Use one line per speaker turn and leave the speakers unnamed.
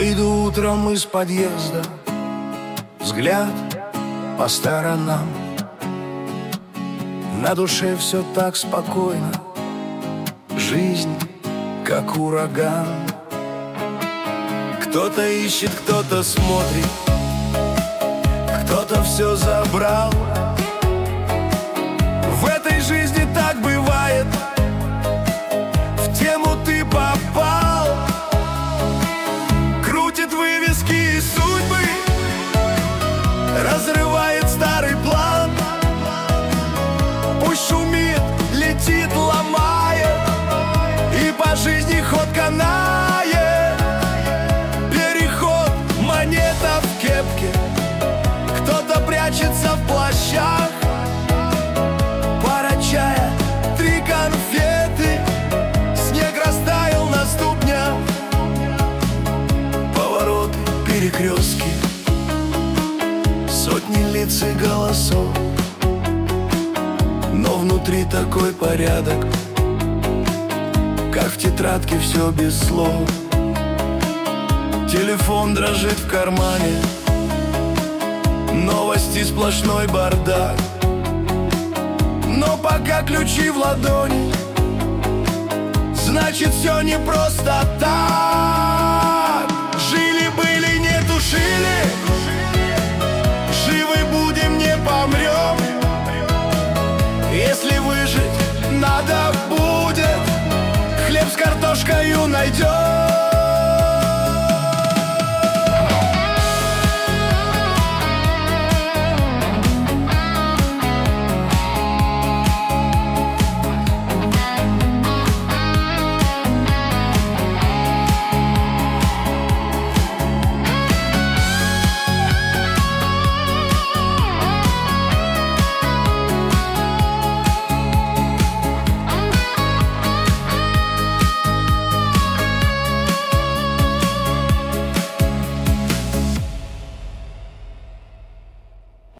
Выйду утром из подъезда, взгляд по сторонам. На душе все так спокойно, жизнь как ураган. Кто-то ищет, кто-то смотрит, кто-то все забрал. В этой жизни так бывает, в тему ты попал. Крутит вывески и судьбы, разрывает старый план. Пусть шумит, летит, ломает, и по жизни ход канает. Переход, монета в кепке, кто-то прячется в плащах. Пара чая, 3 конфеты, снег растаял на ступнях. Повороты, перекрестки, сотни лиц и голосов, но внутри такой порядок, как в тетрадке, все без слов. Телефон дрожит в кармане, новости, сплошной бардак. Но пока ключи в ладони, значит все не просто так. Жили-были, не тушили, живы будем, не помрем. Если выжить надо будет, хлеб с картошкою найдем.